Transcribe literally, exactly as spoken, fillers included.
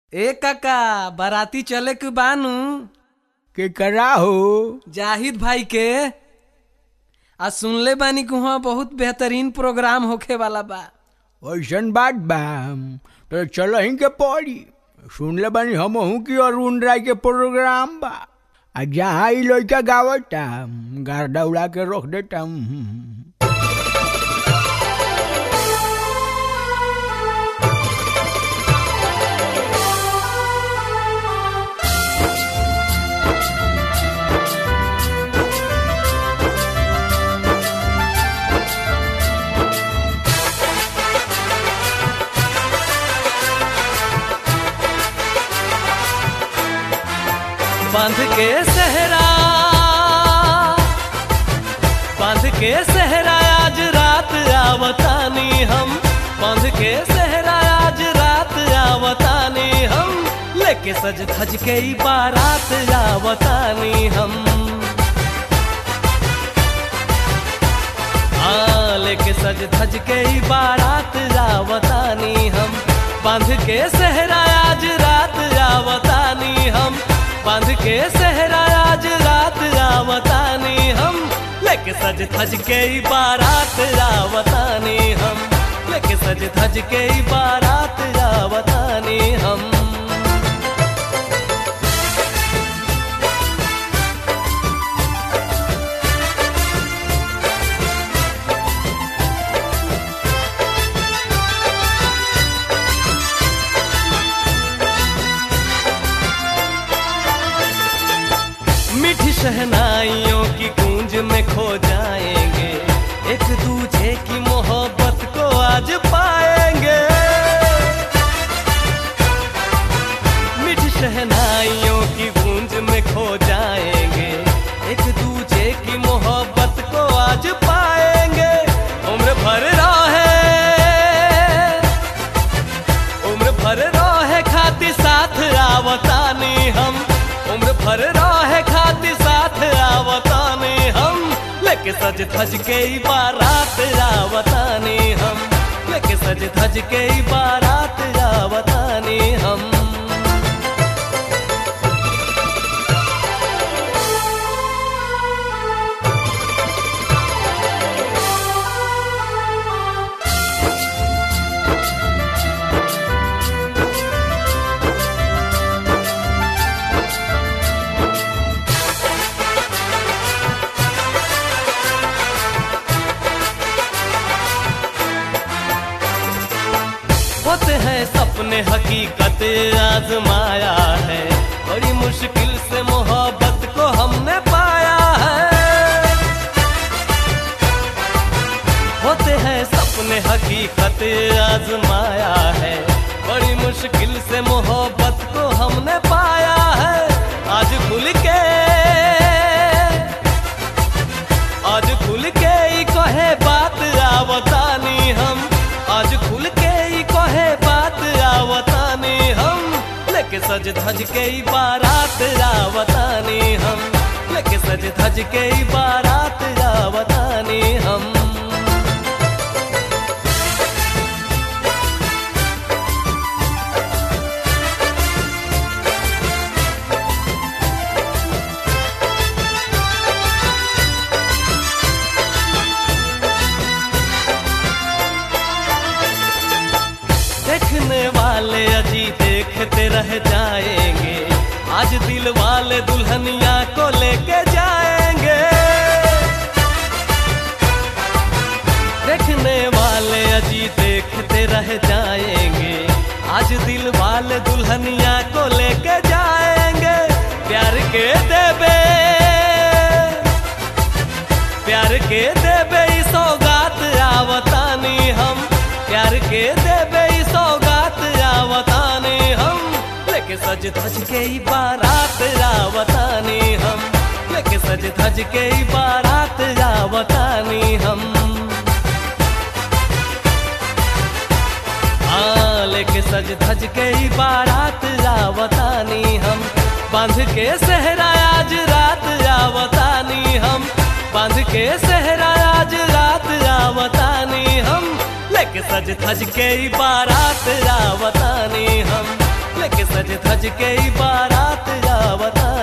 ए काका बाराती चले के बानू के करा हो जाहिद भाई के आ सुनले बानी कि वहाँ बहुत बेहतरीन प्रोग्राम होखे वाला बा। ऐसन बात बा तो चलो ही के पड़ी सुनले बानी हमहू की अरुण राय के प्रोग्राम बा आ जहाँ ही लड़का गावता गार्डा उड़ा के रख देता। बांध के सहरा बांध के सहरा आज रात आवतानी हम बांध के सहरा आज रात आवतानी हम लेके सज धज के बारात आवतानी हम हाँ लेके सज धज के बारात आवतानी हम बांध के सहरा आज रात आवतानी हम बांध के सहरा आज रात आवतानी हम लेके सज धज के बारात आवतानी हम लेके सज धज के बारात आवतानी हम। मीठी शहनाइयों की गूंज में खो जाएंगे एक दूजे की मोहब्बत को आज पाएंगे। मीठी शहनाइयों की गूंज में खो जाएंगे एक दूजे की मोहब्बत को आज पाएंगे। उम्र भर रहे उम्र भर रहे खाती साथ आवतानी हम उम्र भर रहे खाती साथ आवतानी हम लेके सज धज के बारात आवतानी हम लेके सज धज के बारात आवतानी हम। होते हैं सपने हकीकत आजमाया है बड़ी मुश्किल से मोहब्बत को हमने पाया है। होते हैं सपने हकीकत आजमाया है बड़ी मुश्किल से मोहब्बत को हमने पाया है। आज खुल के आज खुल के ही कहे बात आवतानी हम आज खुल के ही कहे बात आवतानी हम लेके सज धज के बारात आवतानी हम लेके सज धज के बारात आवतानी हम। देखने वाले अजी देखते रह जाएंगे आज दिल वाले दुल्हनिया को लेके जाएंगे। देखने वाले अजी देखते रह जाएंगे आज दिल वाले दुल्हनिया को लेके जाएंगे। प्यार के देवे प्यार के देवे सौगात आवतानी हम प्यार के देवे सौगात आवतानी हम लेके सज धज के बारात आवतानी हम लेके सज धज के बारात आवतानी हम। हाँ लेके सज धज के बारात आवतानी हम बांध के सहरा आज रात आवतानी हम बांध के सहरा आज रात आवतानी हम लेके सज धज के बारात आवतानी हम लेके सज धज के ई बारात आवतानी